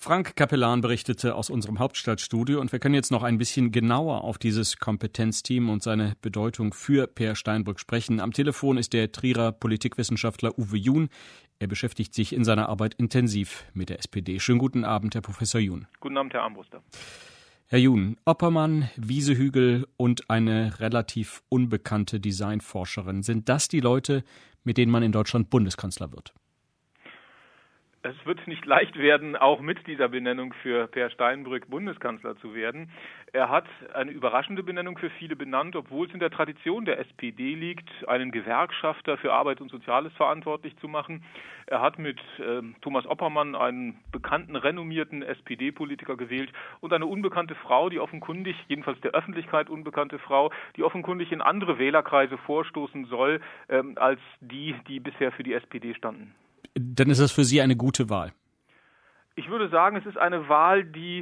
Frank Capellan berichtete aus unserem Hauptstadtstudio und wir können jetzt noch ein bisschen genauer auf dieses Kompetenzteam und seine Bedeutung für Peer Steinbrück sprechen. Am Telefon ist der Trierer Politikwissenschaftler Uwe Jun. Er beschäftigt sich in seiner Arbeit intensiv mit der SPD. Schönen guten Abend, Herr Professor Jun. Guten Abend, Herr Armbruster. Herr Jun, Oppermann, Wiesehügel und eine relativ unbekannte Designforscherin. Sind das die Leute, mit denen man in Deutschland Bundeskanzler wird? Es wird nicht leicht werden, auch mit dieser Benennung für Peer Steinbrück Bundeskanzler zu werden. Er hat eine überraschende Benennung für viele benannt, obwohl es in der Tradition der SPD liegt, einen Gewerkschafter für Arbeit und Soziales verantwortlich zu machen. Er hat mit Thomas Oppermann einen bekannten, renommierten SPD-Politiker gewählt und eine unbekannte Frau, die offenkundig, jedenfalls der Öffentlichkeit unbekannte Frau, die offenkundig in andere Wählerkreise vorstoßen soll, als die bisher für die SPD standen. Dann ist das für Sie eine gute Wahl? Ich würde sagen, es ist eine Wahl, die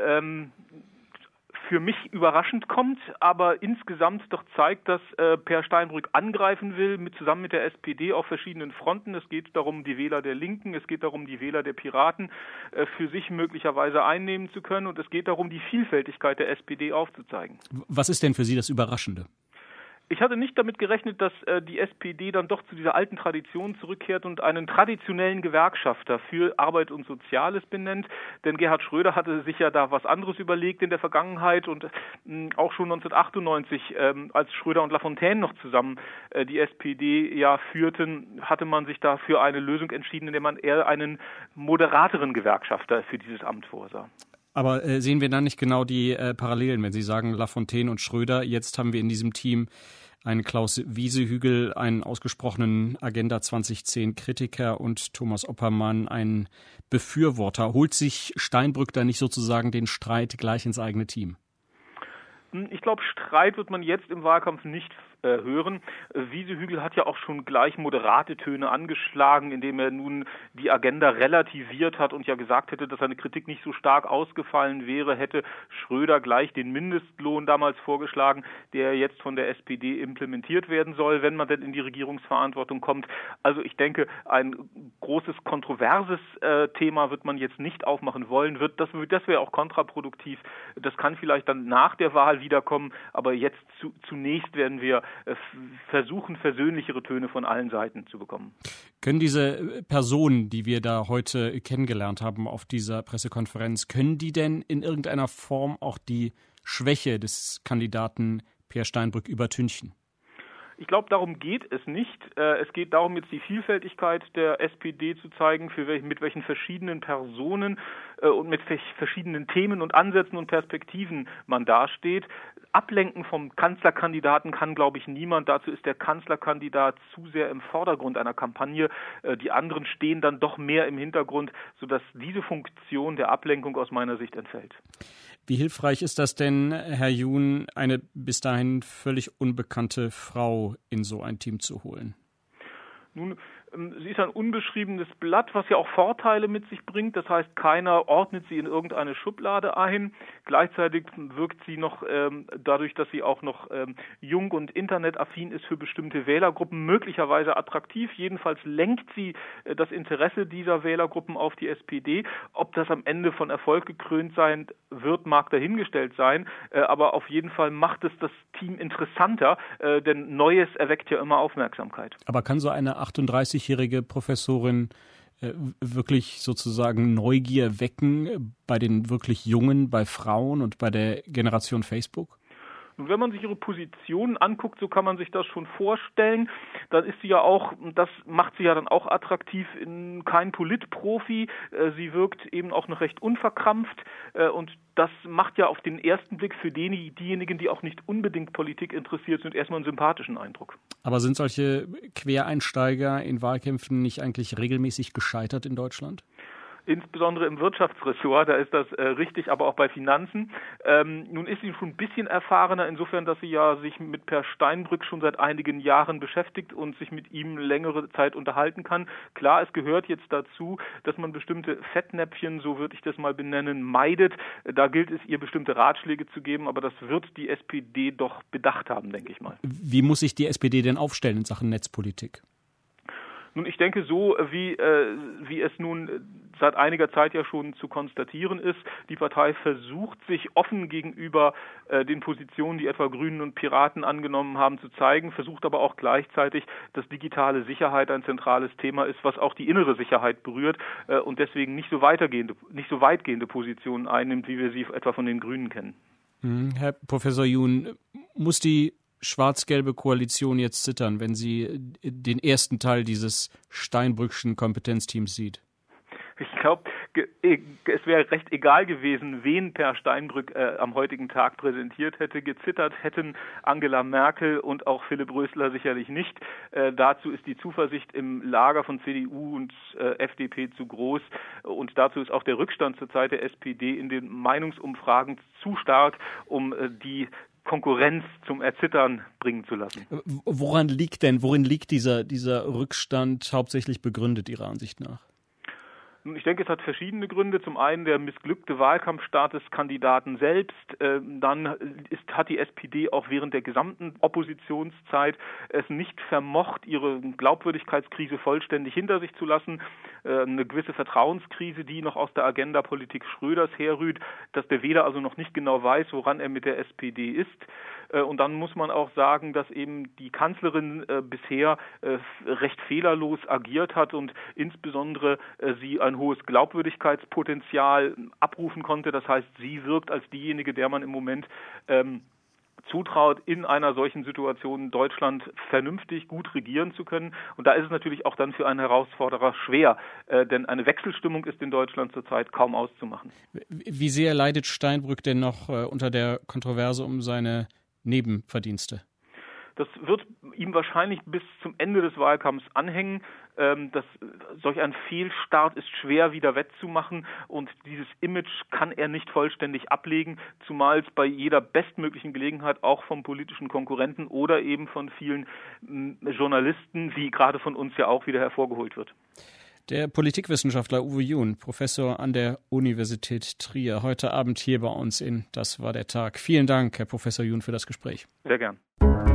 für mich überraschend kommt, aber insgesamt doch zeigt, dass Peer Steinbrück angreifen will, zusammen mit der SPD auf verschiedenen Fronten. Es geht darum, die Wähler der Linken, es geht darum, die Wähler der Piraten für sich möglicherweise einnehmen zu können und es geht darum, die Vielfältigkeit der SPD aufzuzeigen. Was ist denn für Sie das Überraschende? Ich hatte nicht damit gerechnet, dass die SPD dann doch zu dieser alten Tradition zurückkehrt und einen traditionellen Gewerkschafter für Arbeit und Soziales benennt. Denn Gerhard Schröder hatte sich ja da was anderes überlegt in der Vergangenheit und auch schon 1998, als Schröder und Lafontaine noch zusammen die SPD ja führten, hatte man sich da für eine Lösung entschieden, in der man eher einen moderateren Gewerkschafter für dieses Amt vorsah. Aber sehen wir da nicht genau die Parallelen, wenn Sie sagen Lafontaine und Schröder? Jetzt haben wir in diesem Team einen Klaus Wiesehügel, einen ausgesprochenen Agenda 2010 Kritiker und Thomas Oppermann, einen Befürworter. Holt sich Steinbrück da nicht sozusagen den Streit gleich ins eigene Team? Ich glaube, Streit wird man jetzt im Wahlkampf nicht hören. Wiesehügel hat ja auch schon gleich moderate Töne angeschlagen, indem er nun die Agenda relativiert hat und ja gesagt hätte, dass seine Kritik nicht so stark ausgefallen wäre, hätte Schröder gleich den Mindestlohn damals vorgeschlagen, der jetzt von der SPD implementiert werden soll, wenn man denn in die Regierungsverantwortung kommt. Also ich denke, ein großes kontroverses Thema wird man jetzt nicht aufmachen wollen. Das wäre auch kontraproduktiv. Das kann vielleicht dann nach der Wahl wiederkommen, aber jetzt zunächst werden wir versuchen, versöhnlichere Töne von allen Seiten zu bekommen. Können diese Personen, die wir da heute kennengelernt haben auf dieser Pressekonferenz, können die denn in irgendeiner Form auch die Schwäche des Kandidaten Peer Steinbrück übertünchen? Ich glaube, darum geht es nicht. Es geht darum, jetzt die Vielfältigkeit der SPD zu zeigen, mit welchen verschiedenen Personen und mit verschiedenen Themen und Ansätzen und Perspektiven man dasteht. Ablenken vom Kanzlerkandidaten kann, glaube ich, niemand. Dazu ist der Kanzlerkandidat zu sehr im Vordergrund einer Kampagne. Die anderen stehen dann doch mehr im Hintergrund, sodass diese Funktion der Ablenkung aus meiner Sicht entfällt. Wie hilfreich ist das denn, Herr Jun, eine bis dahin völlig unbekannte Frau in so ein Team zu holen? Nun, sie ist ein unbeschriebenes Blatt, was ja auch Vorteile mit sich bringt. Das heißt, keiner ordnet sie in irgendeine Schublade ein. Gleichzeitig wirkt sie noch dadurch, dass sie auch noch jung und internetaffin ist, für bestimmte Wählergruppen möglicherweise attraktiv. Jedenfalls lenkt sie das Interesse dieser Wählergruppen auf die SPD. Ob das am Ende von Erfolg gekrönt sein wird, mag dahingestellt sein. Aber auf jeden Fall macht es das Team interessanter, denn Neues erweckt ja immer Aufmerksamkeit. Aber kann so eine 38-jährige Professorin wirklich sozusagen Neugier wecken bei den wirklich Jungen, bei Frauen und bei der Generation Facebook? Und wenn man sich ihre Positionen anguckt, so kann man sich das schon vorstellen, dann ist sie ja auch, das macht sie ja dann auch attraktiv, kein Politprofi, sie wirkt eben auch noch recht unverkrampft und das macht ja auf den ersten Blick für diejenigen, die auch nicht unbedingt Politik interessiert sind, erstmal einen sympathischen Eindruck. Aber sind solche Quereinsteiger in Wahlkämpfen nicht eigentlich regelmäßig gescheitert in Deutschland? Insbesondere im Wirtschaftsressort, da ist das richtig, aber auch bei Finanzen. Nun ist sie schon ein bisschen erfahrener, insofern, dass sie ja sich mit Peer Steinbrück schon seit einigen Jahren beschäftigt und sich mit ihm längere Zeit unterhalten kann. Klar, es gehört jetzt dazu, dass man bestimmte Fettnäpfchen, so würde ich das mal benennen, meidet. Da gilt es, ihr bestimmte Ratschläge zu geben, aber das wird die SPD doch bedacht haben, denke ich mal. Wie muss sich die SPD denn aufstellen in Sachen Netzpolitik? Nun, ich denke, so wie es nun seit einiger Zeit ja schon zu konstatieren ist, die Partei versucht, sich offen gegenüber den Positionen, die etwa Grünen und Piraten angenommen haben, zu zeigen, versucht aber auch gleichzeitig, dass digitale Sicherheit ein zentrales Thema ist, was auch die innere Sicherheit berührt und deswegen nicht so weitgehende Positionen einnimmt, wie wir sie etwa von den Grünen kennen. Herr Professor Jun, muss die schwarz-gelbe Koalition jetzt zittern, wenn sie den ersten Teil dieses Steinbrückschen Kompetenzteams sieht? Ich glaube, es wäre recht egal gewesen, wen Per Steinbrück am heutigen Tag präsentiert hätte. Gezittert hätten Angela Merkel und auch Philipp Rösler sicherlich nicht. Dazu ist die Zuversicht im Lager von CDU und FDP zu groß. Und dazu ist auch der Rückstand zurzeit der SPD in den Meinungsumfragen zu stark, um die Konkurrenz zum Erzittern bringen zu lassen. Worin liegt dieser Rückstand hauptsächlich begründet, Ihrer Ansicht nach? Ich denke, es hat verschiedene Gründe. Zum einen der missglückte Wahlkampfstart des Kandidaten selbst. Dann hat die SPD auch während der gesamten Oppositionszeit es nicht vermocht, ihre Glaubwürdigkeitskrise vollständig hinter sich zu lassen. Eine gewisse Vertrauenskrise, die noch aus der Agendapolitik Schröders herrührt, dass der Wähler also noch nicht genau weiß, woran er mit der SPD ist. Und dann muss man auch sagen, dass eben die Kanzlerin bisher recht fehlerlos agiert hat und insbesondere sie ein hohes Glaubwürdigkeitspotenzial abrufen konnte. Das heißt, sie wirkt als diejenige, der man im Moment zutraut, in einer solchen Situation Deutschland vernünftig gut regieren zu können. Und da ist es natürlich auch dann für einen Herausforderer schwer, denn eine Wechselstimmung ist in Deutschland zurzeit kaum auszumachen. Wie sehr leidet Steinbrück denn noch unter der Kontroverse um seine Nebenverdienste? Das wird ihm wahrscheinlich bis zum Ende des Wahlkampfs anhängen. Solch ein Fehlstart ist schwer wieder wettzumachen und dieses Image kann er nicht vollständig ablegen, zumal es bei jeder bestmöglichen Gelegenheit auch vom politischen Konkurrenten oder eben von vielen Journalisten, wie gerade von uns ja auch wieder hervorgeholt wird. Der Politikwissenschaftler Uwe Jun, Professor an der Universität Trier, heute Abend hier bei uns in Das war der Tag. Vielen Dank, Herr Professor Jun, für das Gespräch. Sehr gern.